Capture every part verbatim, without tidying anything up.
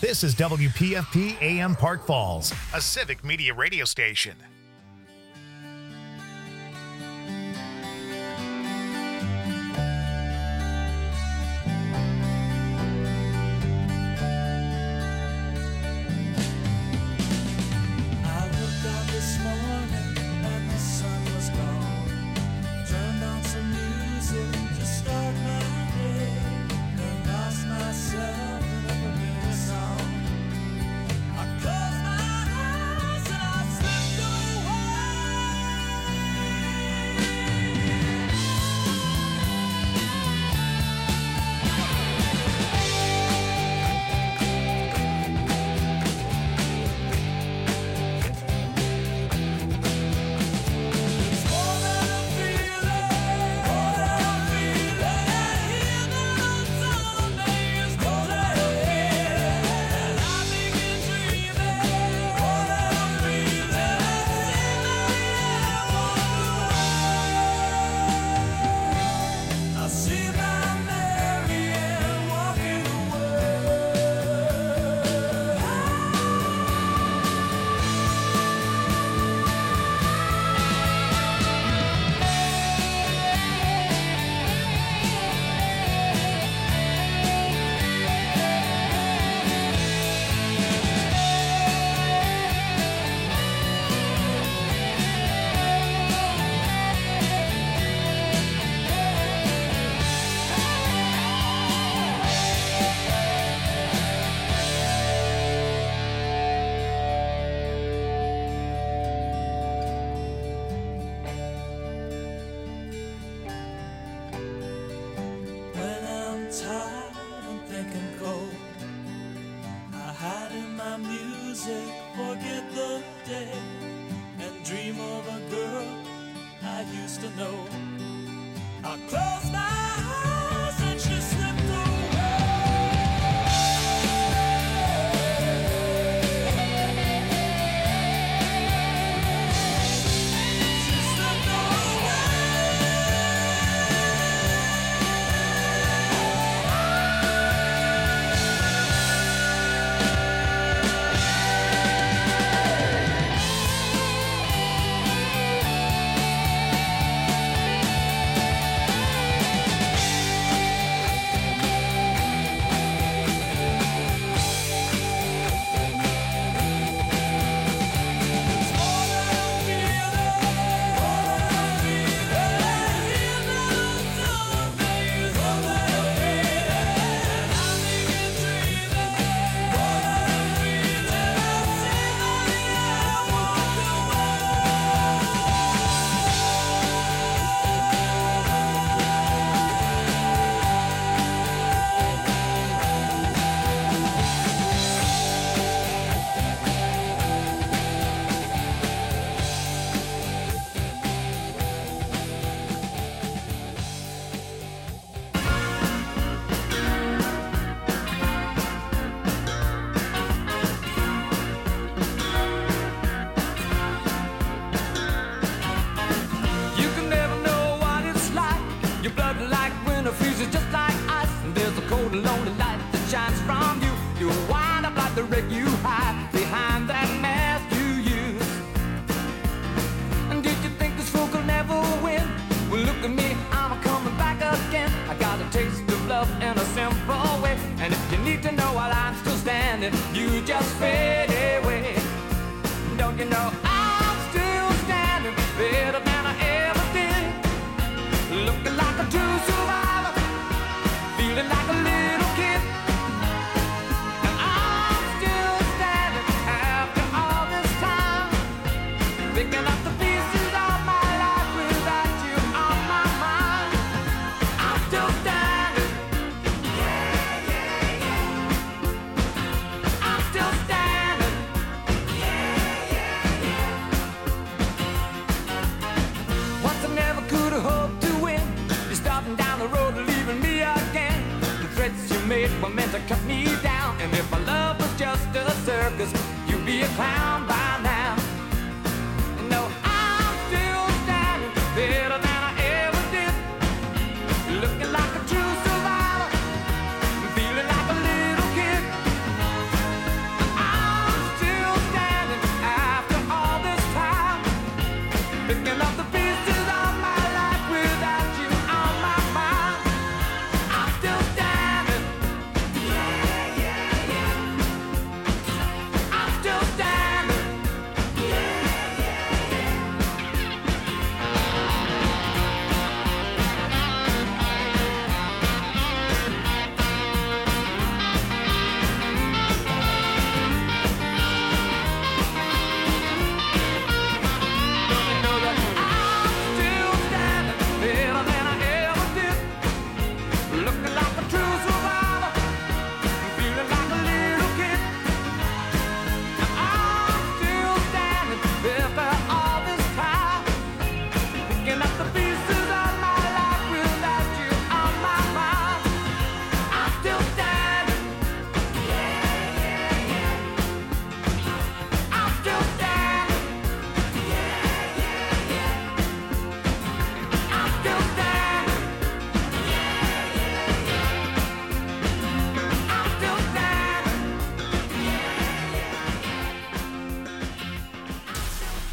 This is W P F P A M Park Falls, a civic media radio station. Looking like a true survivor, feeling like a little kid.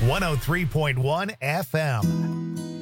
one oh three point one F M.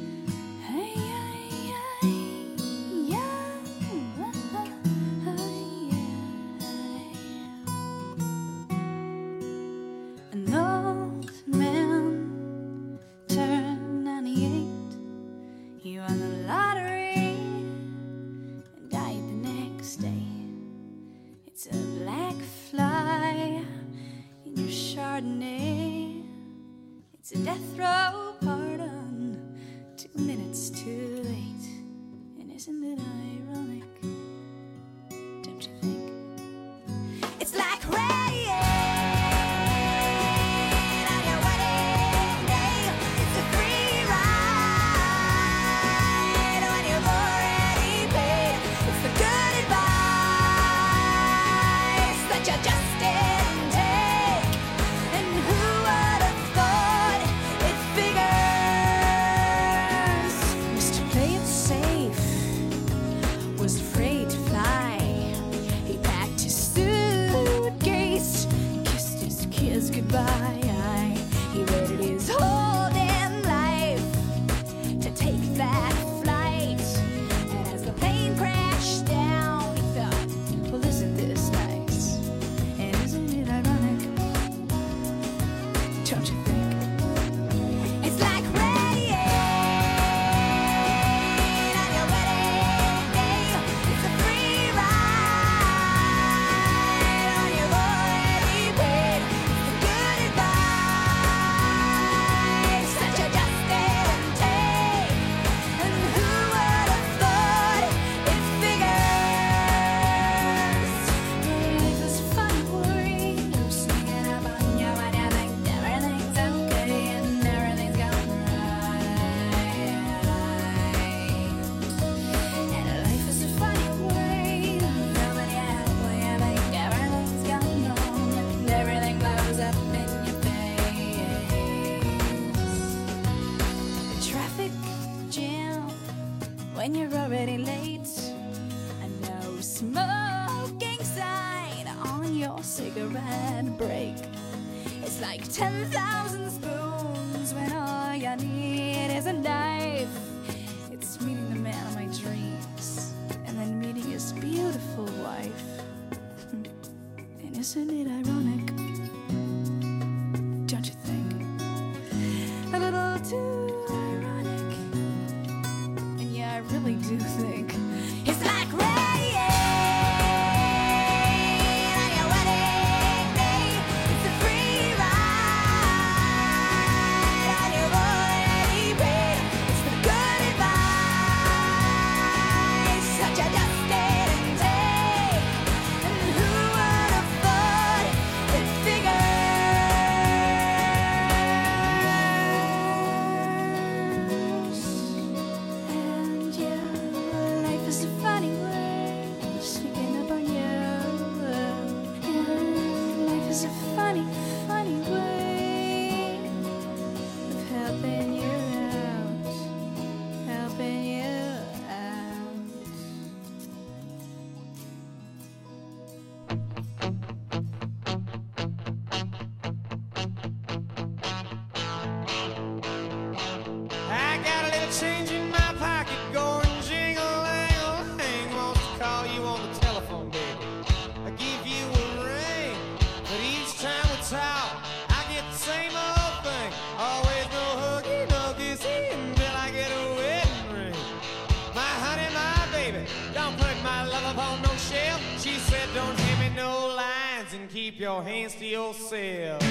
Keep your hands to yourself.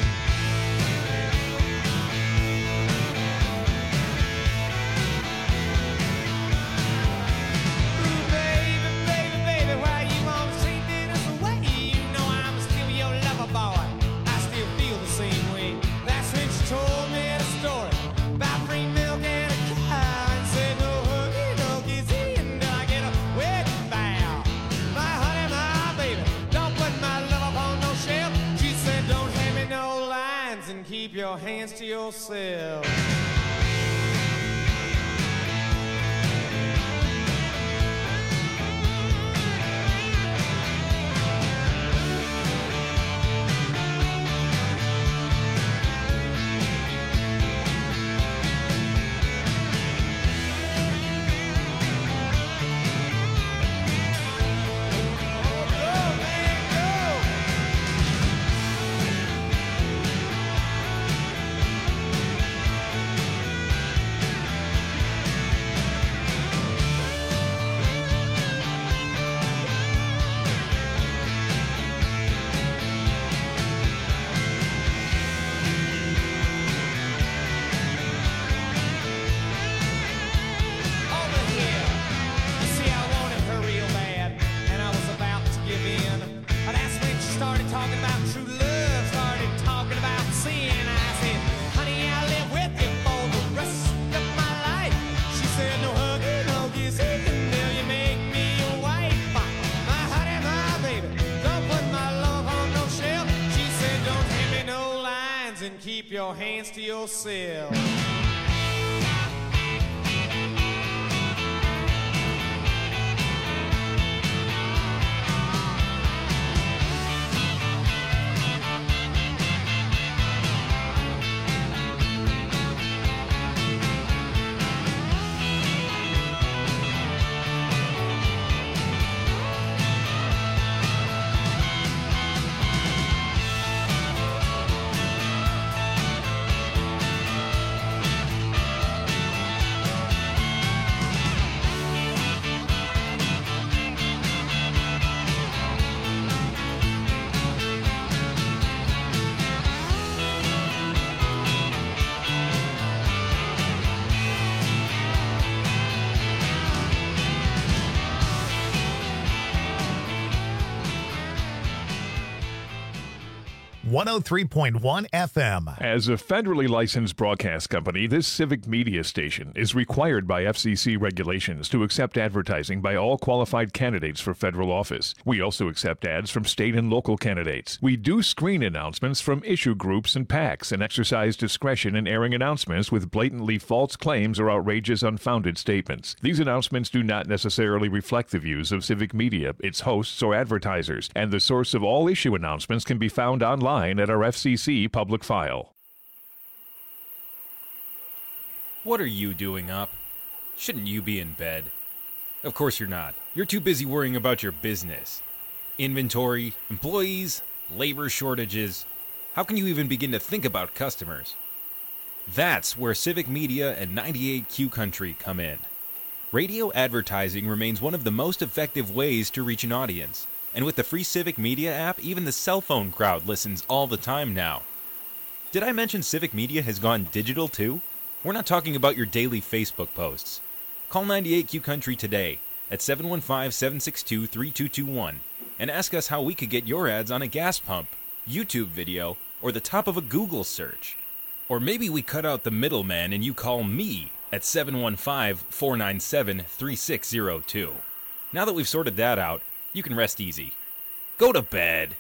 Ooh, baby, baby, baby, why you always treating us away? You know I'm still your lover boy. I still feel the same way. That's when she told me the story about free milk and a cow, and said no hooky, no kissy until I get a wedding vow. My honey, my baby, don't put my love on no shelf. She said don't hand me no lines and keep your hands to yourself. minds and keep your hands to yourself. one oh three point one F M. As a federally licensed broadcast company, this civic media station is required by F C C regulations to accept advertising by all qualified candidates for federal office. We also accept ads from state and local candidates. We do screen announcements from issue groups and PACs and exercise discretion in airing announcements with blatantly false claims or outrageous, unfounded statements. These announcements do not necessarily reflect the views of civic media, its hosts, or advertisers, and the source of all issue announcements can be found online at our F C C public file. What are you doing up? Shouldn't you be in bed? Of course you're not. You're too busy worrying about your business. Inventory, employees, labor shortages. How can you even begin to think about customers? That's where Civic Media and ninety-eight Q Country come in. Radio advertising remains one of the most effective ways to reach an audience. And with the free Civic Media app, even the cell phone crowd listens all the time now. Did I mention Civic Media has gone digital too? We're not talking about your daily Facebook posts. Call ninety-eight Q Country today at seven one five, seven six two, three two two one and ask us how we could get your ads on a gas pump, YouTube video, or the top of a Google search. Or maybe we cut out the middleman and you call me at seven one five, four nine seven, three six zero two. Now that we've sorted that out, you can rest easy. Go to bed.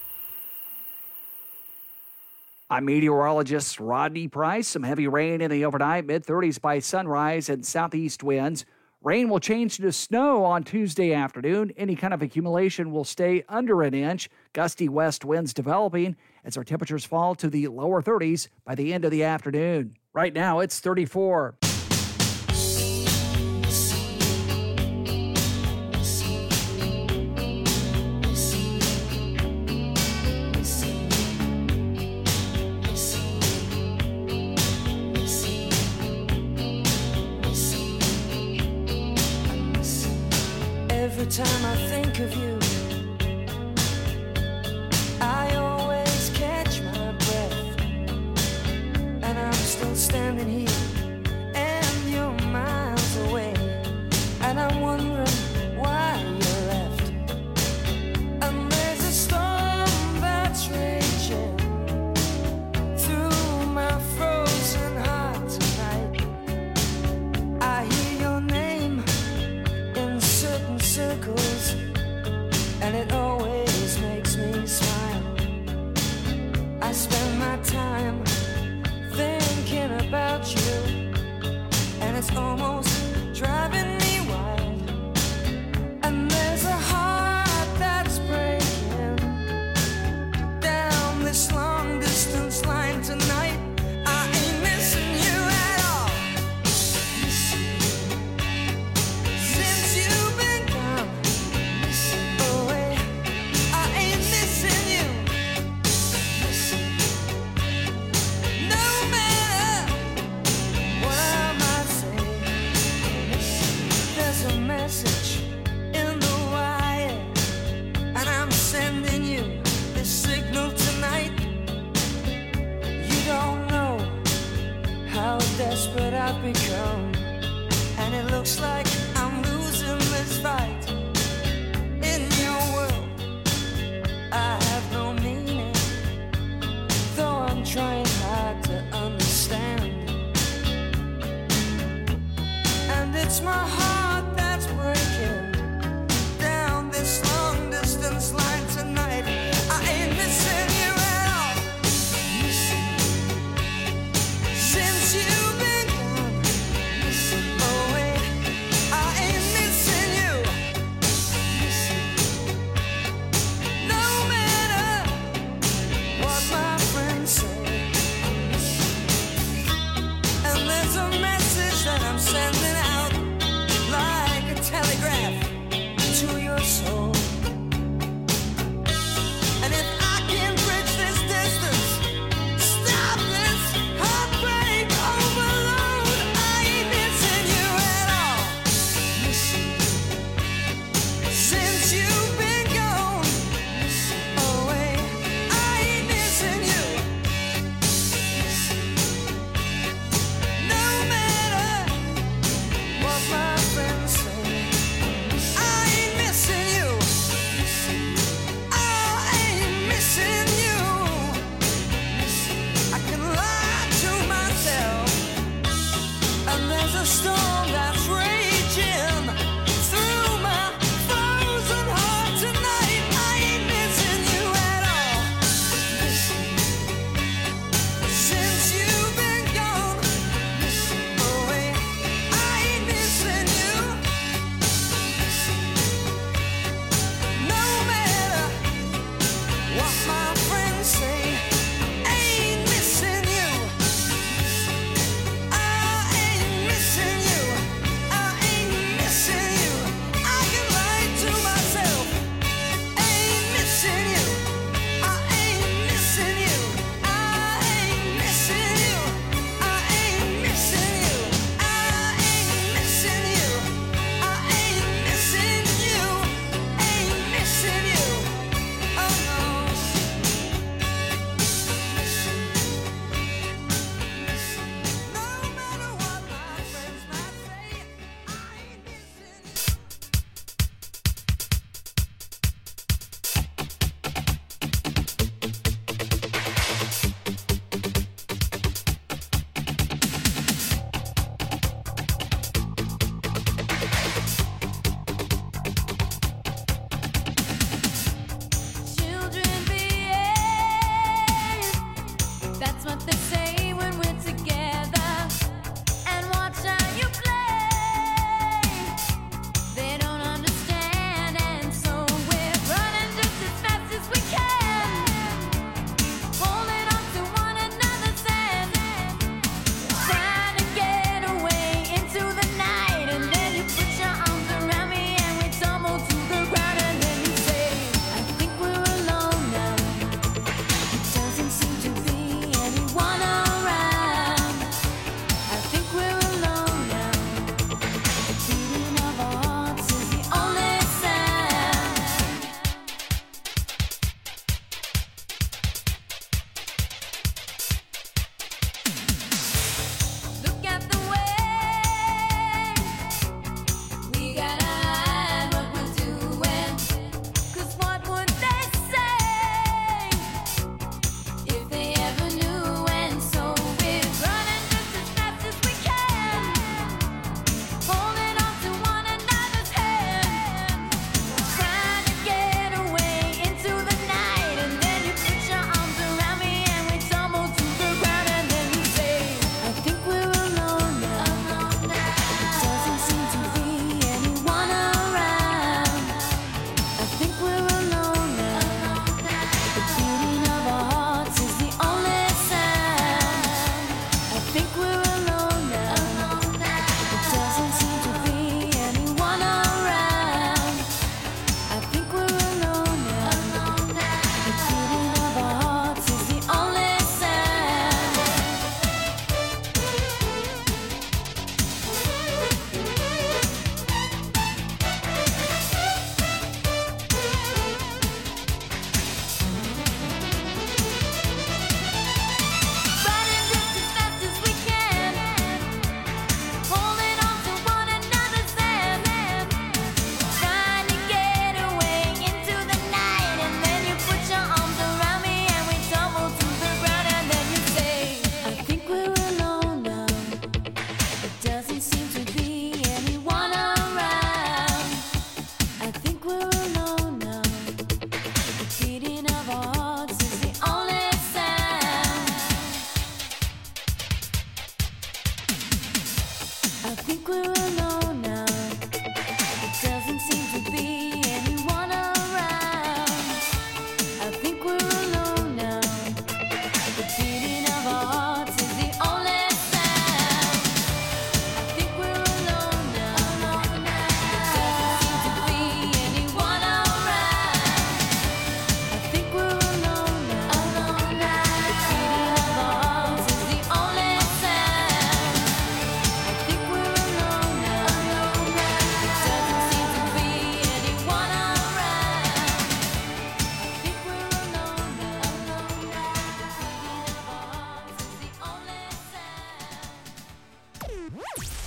I'm meteorologist Rodney Price. Some heavy rain in the overnight, mid thirties by sunrise and southeast winds. Rain will change to snow on Tuesday afternoon. Any kind of accumulation will stay under an inch. Gusty west winds developing as our temperatures fall to the lower thirties by the end of the afternoon. Right now, it's thirty-four. Every time I think of you, I always catch my breath, and I'm still standing here, and you're miles away, and I'm wondering why you left. And there's a storm that's raging through my frozen heart tonight. I hear your name in certain circles, and it always makes me smile. I spend my time thinking about you, and it's almost driving me wild. And there's a heart that's breaking down this long distance line tonight. I ain't missing you at all. Since you've been gone away, I ain't missing you. No matter what I might say, there's a message in the wire, and I'm sending you this signal tonight. You don't know how desperate I've become, and it looks like I'm losing this fight. In your world, I have no meaning, though I'm trying hard to understand. And it's my heart that's breaking down this long distance line tonight. I ain't missing you at all.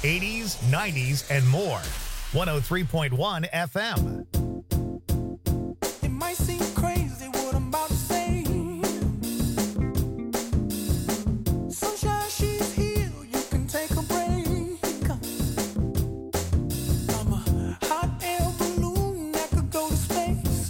eighties, nineties, and more. one oh three point one F M. It might seem crazy what I'm about to say. Sunshine, she's here, you can take a break. I'm a hot air balloon that could go to space.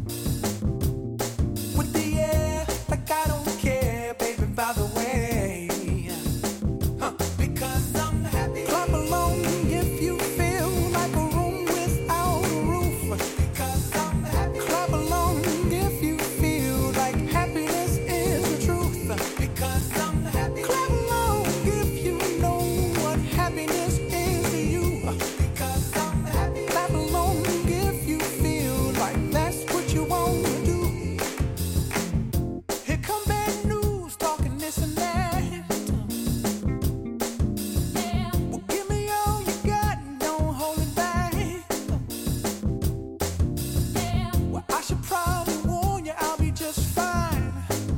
With the air, like I don't care, baby, by the way. Huh. Because I'm happy. Clap along if you feel like a room without a roof. Because I'm happy. Clap along if you feel like happiness is the truth. Because I'm happy. Clap along if you know what happiness is to you. Because I'm happy. Clap along if you feel like that's what you want to do. Here come bad news, talking this and that. Well, give me all you got and don't hold it back. Well, I should probably warn you, I'll be just fine.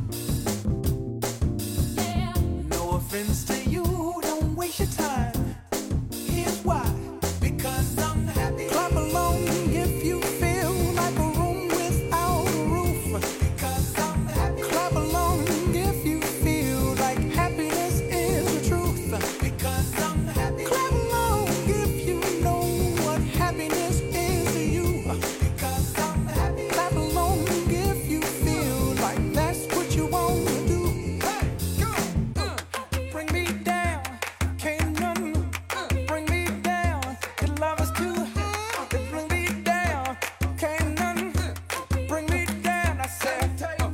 No offense to you, don't waste your time. Here's why. Because I'm happy. Clap along if you feel like a room without a roof. Because I'm happy. Clap along if you feel like happiness is the truth. Because I'm happy. Clap along if you know what happiness is to you. Because I'm happy. Clap along if you feel like that's what you want to do. Hey, go, uh, bring me down, can't none bring me down. Your love is too high, bring me down, can't none bring me down. I said,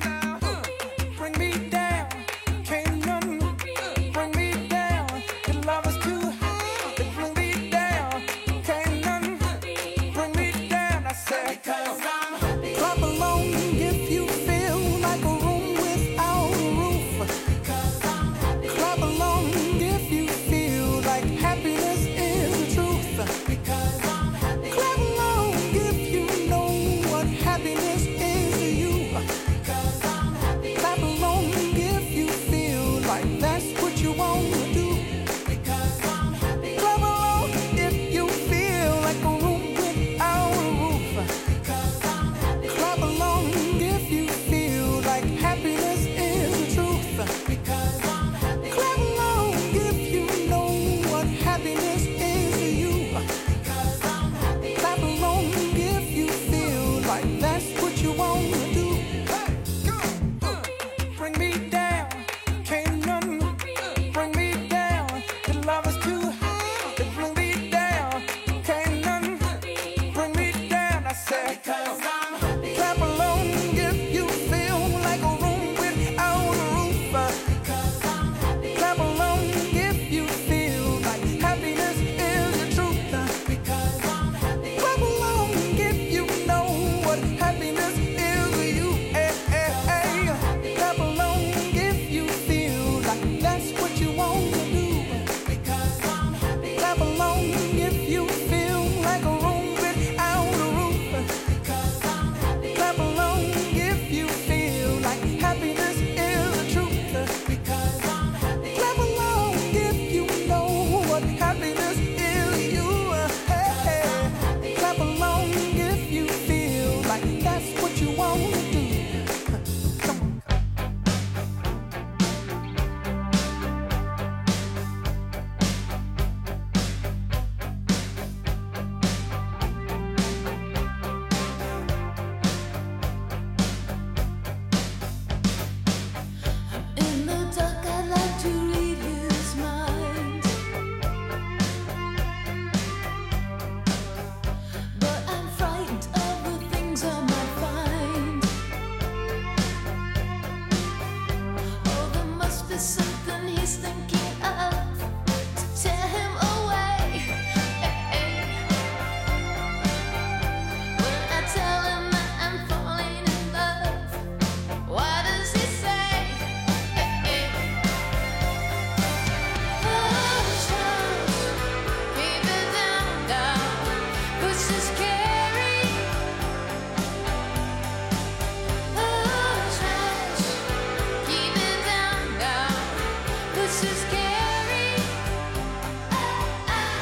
bring me down, can't none bring me down. Your love is too high, bring me down, can't none bring me down. I said, because I'm happy. Clap along if you feel like a room without a roof. Because I'm happy. Clap along if you feel like happiness is the truth. Because I'm happy. Clap along if you know what happiness is to you. Because I'm happy. Clap along if you feel like that's what you want to do. Because I'm happy. Clap along if you feel like a room without a roof. Because I'm happy. Clap along if you feel like happiness is the truth. Because I'm happy. Clap along if you know what happiness is to you. Because I'm happy. Clap along if you feel like that's what you want to do. Hey, go, uh, bring me down, can't none bring me down. Your love is too high, bring me down, can't none bring me down. I said, because I'm happy. Clap along if you feel like a room without a roof. Because I'm happy. Clap along if you feel like happiness is the truth. Because I'm happy. Clap along if you know what happiness is to you. Eh, eh, eh. Clap along if you feel like that's what you want to do. Because I'm happy. Clap along if you feel like a room without a roof. Because I'm happy. Clap along if you feel like happiness is the truth. Because I'm happy. Clap along if you know what happiness is to you. Hey, hey. Clap along if you feel like that's what you want to do. Come on. In the dark, I'd like to read his mind, but I'm frightened of the things I might find. Oh, there must be something he's thinking of to tear him away. When I tell him that I'm falling in love, what does he say? Oh, Charles, keep it down, down, 'cause it's scary. Oh, Charles, keep it down, down, 'cause it's scary.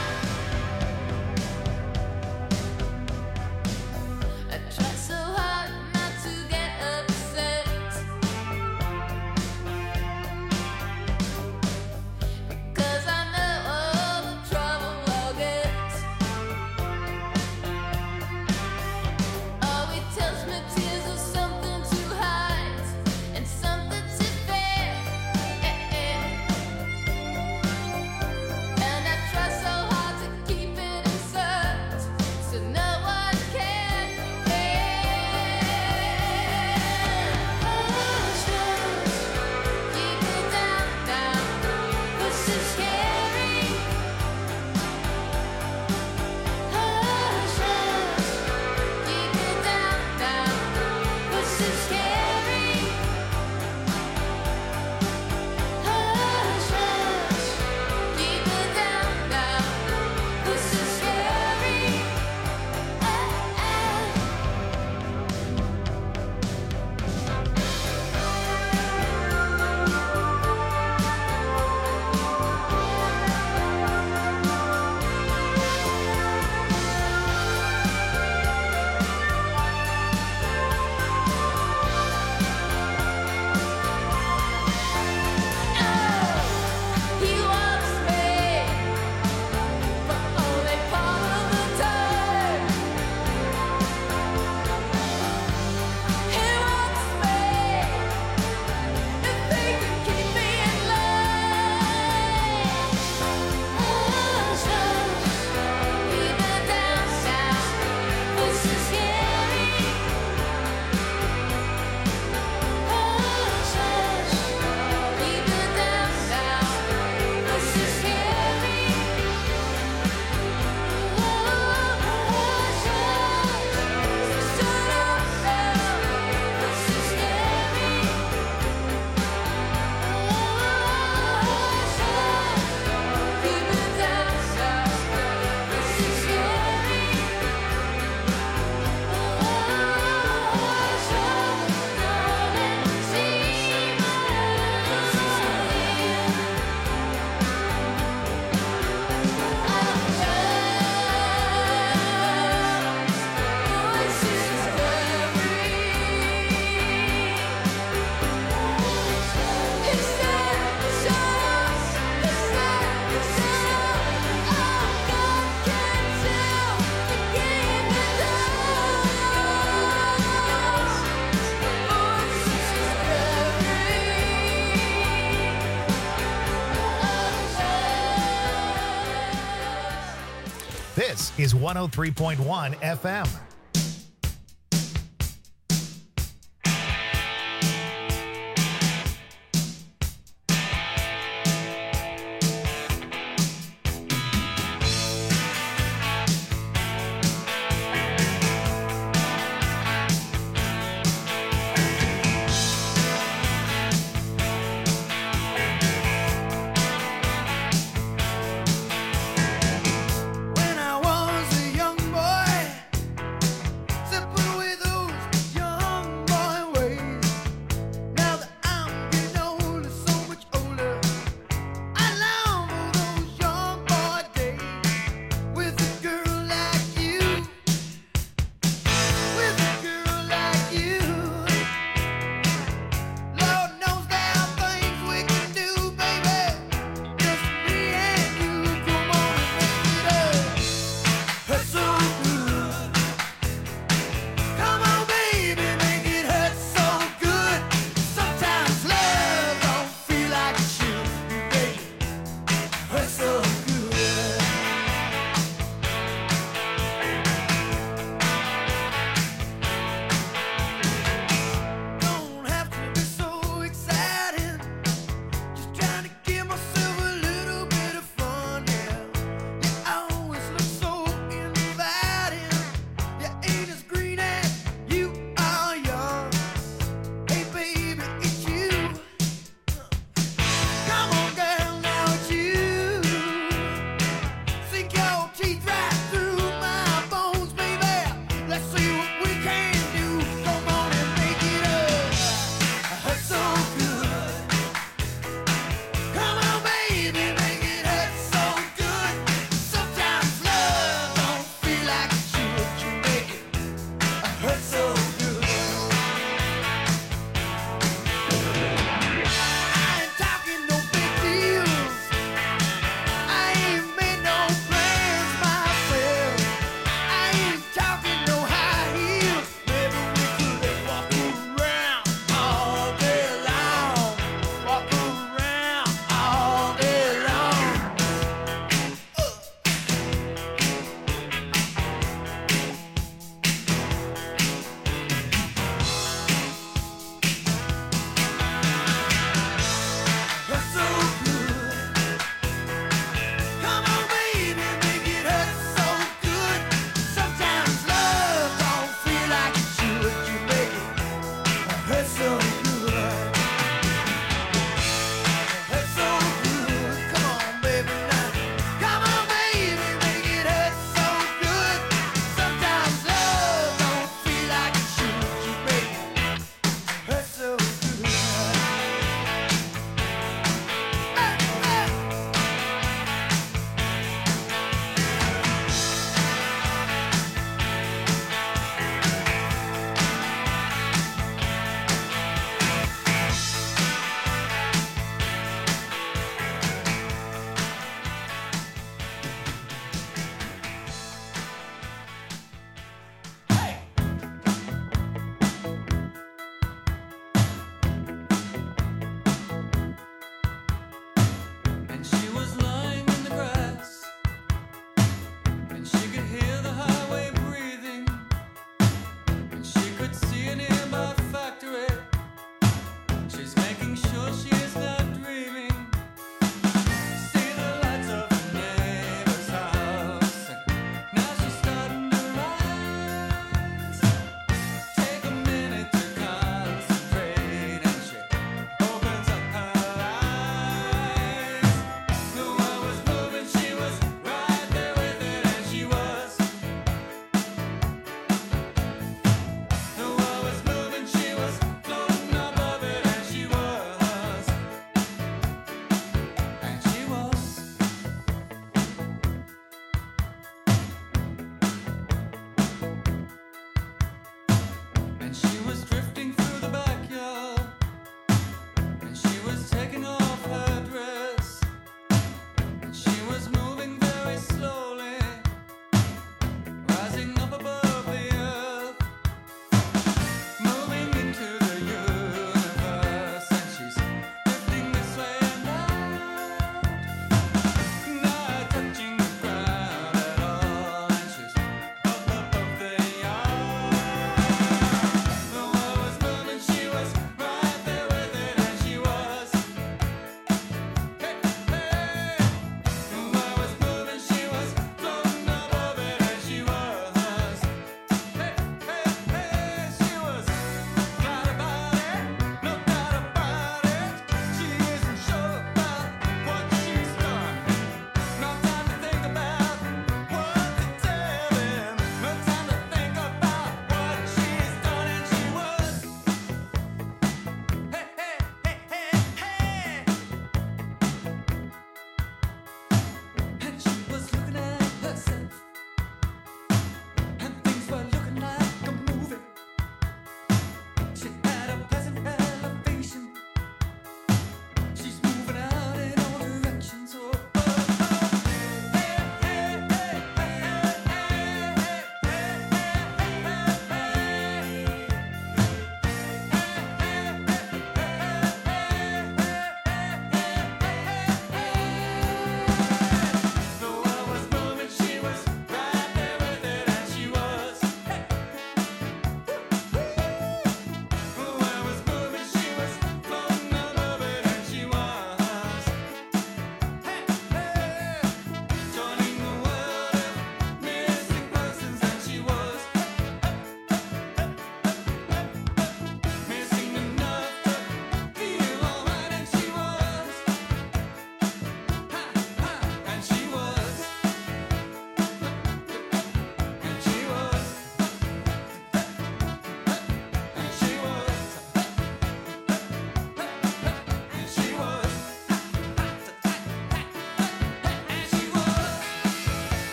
This is one oh three point one F M. When I was a young boy,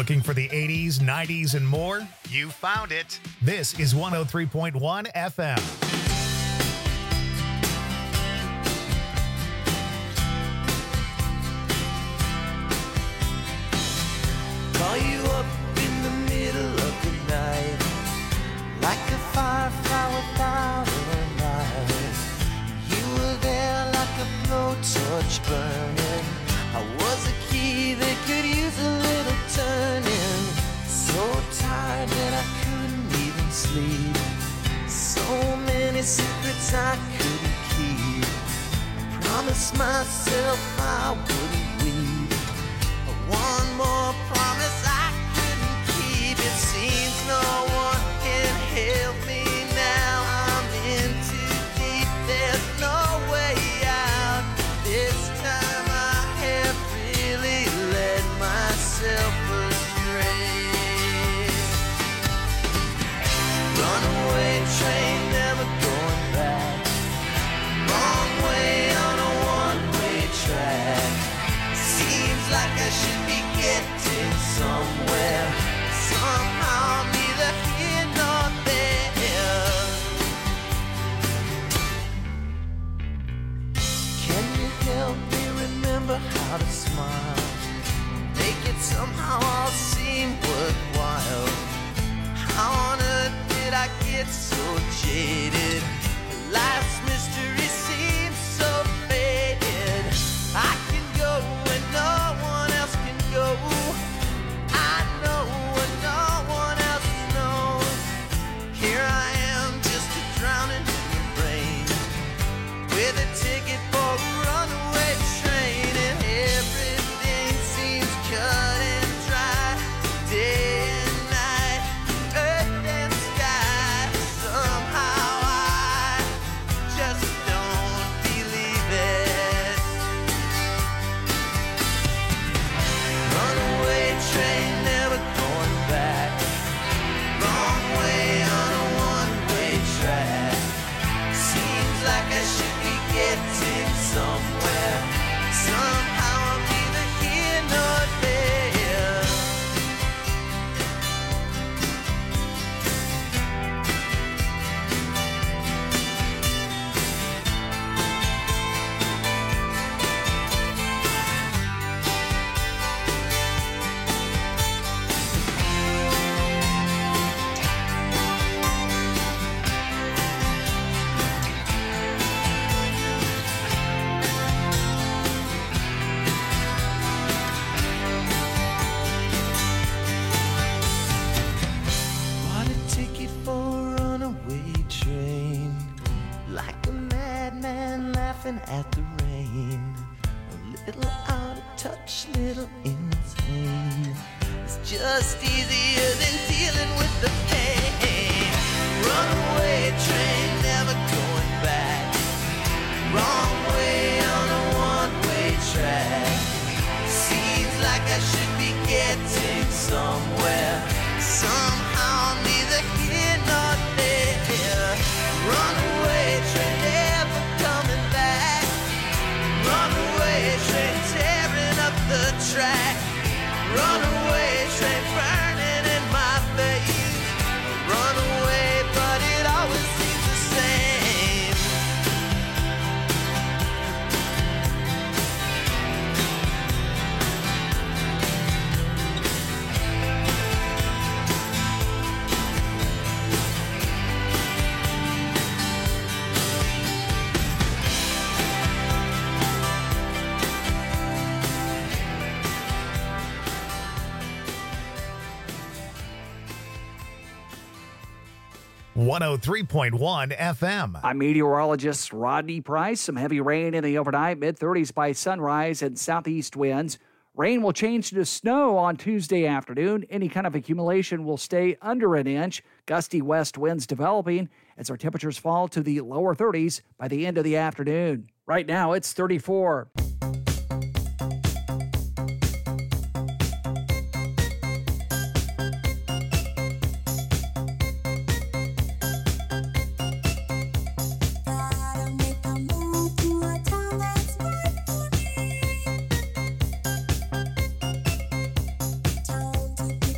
Looking for the eighties, nineties, and more? You found it. This is one oh three point one F M. Call you up in the middle of the night, like a firefly without a light. You were there like a blowtorch burning. I was a key that could use a little turning. So tired that I couldn't even sleep. So many secrets I couldn't keep. I promised myself I wouldn't weep. One more promise I couldn't keep. It seems no one can help me now. I'm in too deep. There's no way out. This time I have really led myself astray. Runaway train, never going back. Wrong way on a one-way track. Seems like I should be getting somewhere. Somehow I'm neither here nor there. Can you help me remember how to smile? Make it somehow all seem worthwhile. How on earth did I get so jaded? Life's mystery seems so faded. I can go when no one else can go. I know when no one else knows. Here I am, just a drowning in the rain, with a ticket for a runaway train, and everything seems cut and dry. Day and night, earth and sky. Somehow I just don't believe it. Runaway train, never going back. Wrong way on a one-way track. Seems like I should be getting somewhere. Somehow I'm neither here nor there. Bought a ticket for a runaway train, like a madman laughing at the rain. A little out of touch, little insane. It's just easier than dealing with the pain. Runaway train, never going back. Wrong way on a one-way track. Seems like I should be getting somewhere. Somehow I'm neither here nor there. Runaway train, never coming back. Runaway train, tearing up the track. Runaway train, burning in my face. Runaway, but it always seems the same. one oh three point one F M. I'm meteorologist Rodney Price. Some heavy rain in the overnight, mid thirties by sunrise, and southeast winds. Rain will change to snow on Tuesday afternoon. Any kind of accumulation will stay under an inch. Gusty west winds developing as our temperatures fall to the lower thirties by the end of the afternoon. Right now, it's thirty-four. Time to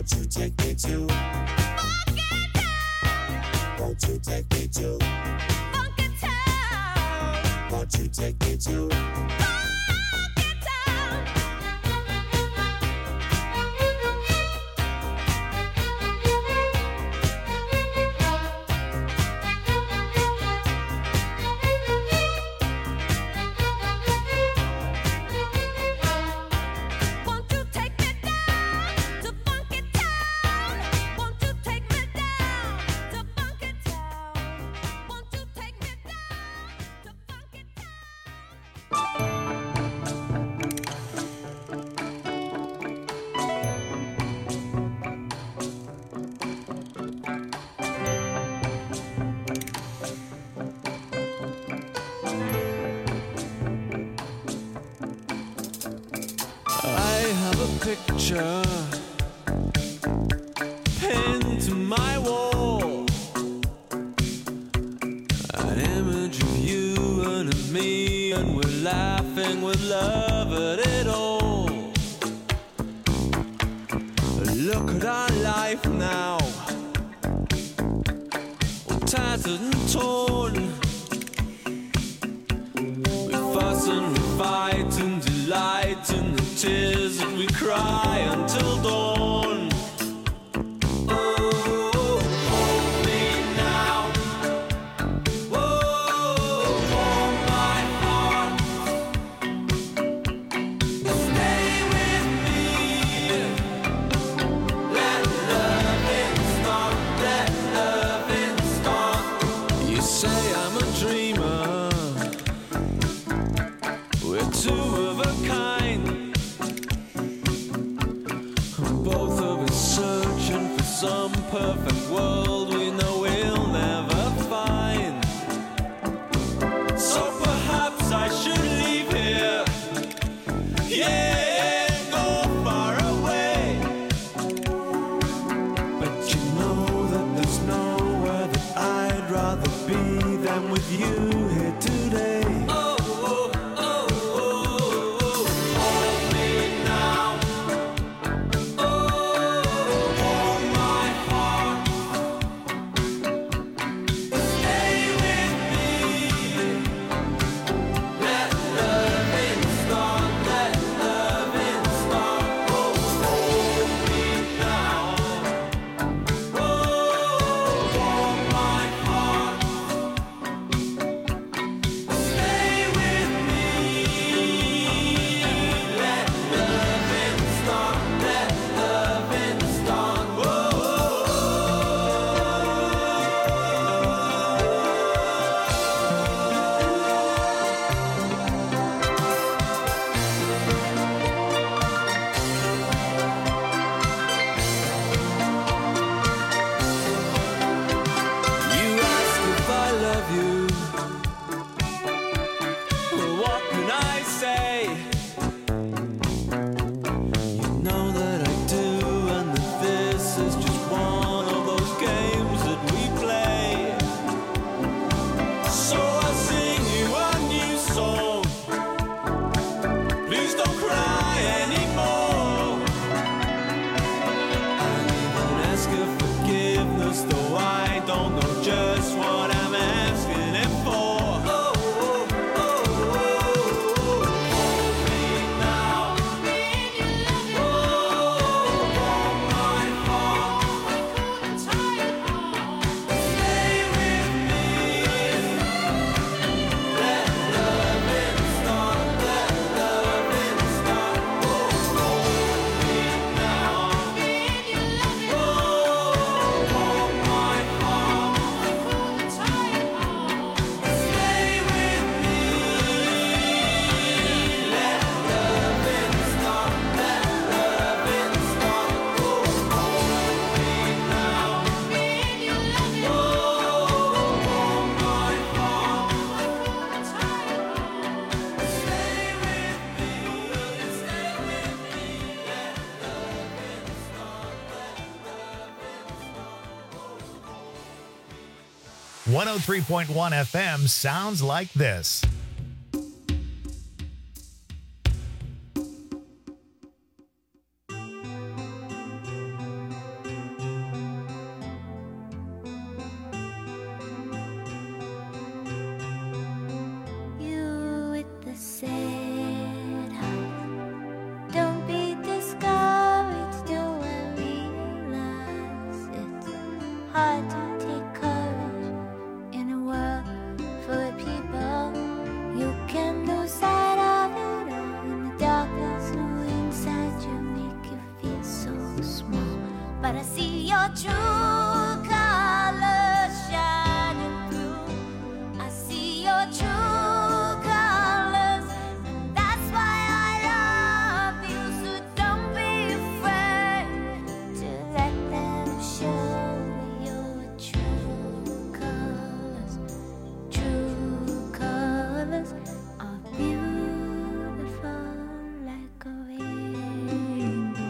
Won't you take me to Funky Town? Won't you take me to Funky Town? Won't you take me to Funky Town? Won't you take me down to Funky Town? Won't you take me down to Funky Town? Won't you take me down to Funky I have a picture pinned to my wall, an image of you and of me, and we're laughing with love at it all. Look at our life now, all tattered and torn. We fuss and we fight and delight in the tears that we cry until dawn. Oh, hold me now. Oh, hold my heart. Stay with me. Let loving start. Let loving start. You say I'm a dreamer. We're two of a kind. Both of us searching for some perfect world we know we'll never find. So perhaps I should leave here. Yeah, go far away. But you know that there's nowhere that I'd rather be than with you here today. Oh, oh, oh, oh, oh. Hold me now. Oh, hold my heart. Stay with me. Let loving start. Let loving start. Oh, hold me now. Oh, hold my heart. Stay with me. Let loving start. Let loving start. Whoa. You ask if I love you. Well, what can I say? You know that I do, and that this is just one of those games that we play. So I sing you a new song. Please don't cry anymore. I even ask your forgiveness, though I don't know just what I'm asking it for. Oh, oh, oh, oh, oh. Hold me now. Oh, hold my heart. Stay with me. Let loving start. Let loving start. Oh, hold me now. Oh, hold my heart. Stay with me. Let loving start. Let loving start. Oh, hold me now. Oh, hold my heart. Stay with me. Stay with me. Let loving start. one oh three point one F M sounds like this. hard to take courage in a world full of people. You can lose sight of it all in the darkness who inside you make you feel so small. But I see your true colors shining through. I see your true colors, and that's why I love you. So don't be afraid to let them show your true colors. True colors are beautiful like a rainbow.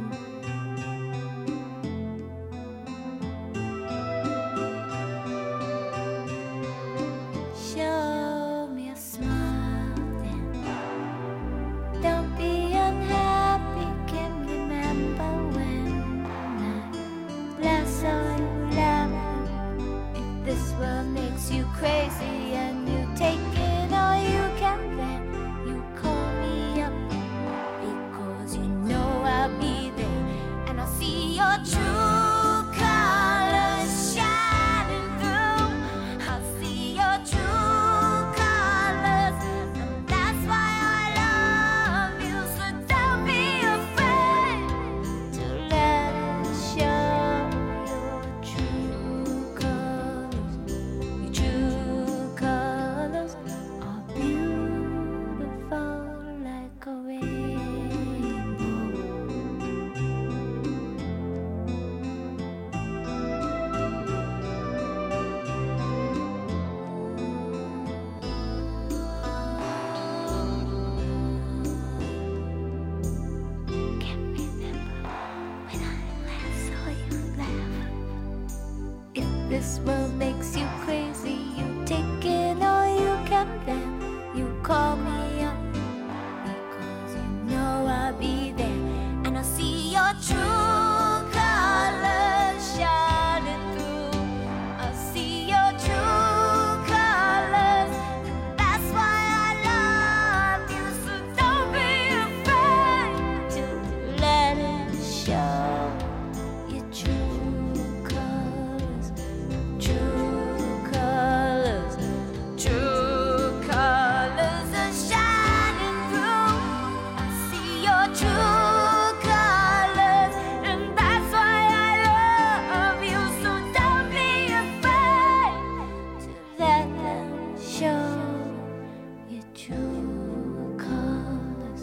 Show me a smile then. Don't be unhappy, can remember when I last saw you laughing. If this world makes you crazy and you take it all you can, then you call me up because you know I'll be there. And I'll see your true colors shining through. I'll see your true colors, and that's why I love you. So don't be afraid to let us show your true colors. Your true colors are beautiful like a rainbow. Can't remember when I last saw you laugh. If this world makes you crazy, you take it all you can, then you call me up because you know I'll be there. And I'll see your true colors shining through. I'll see your true colors, and that's why I love you. So don't be afraid to let it show your true colors. True colors, true colors are shining through. I see your true colors, and that's why I love you. So don't be afraid to let them show your true colors.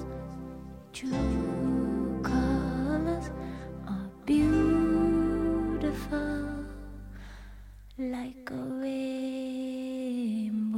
True colors are beautiful like a rainbow.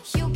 You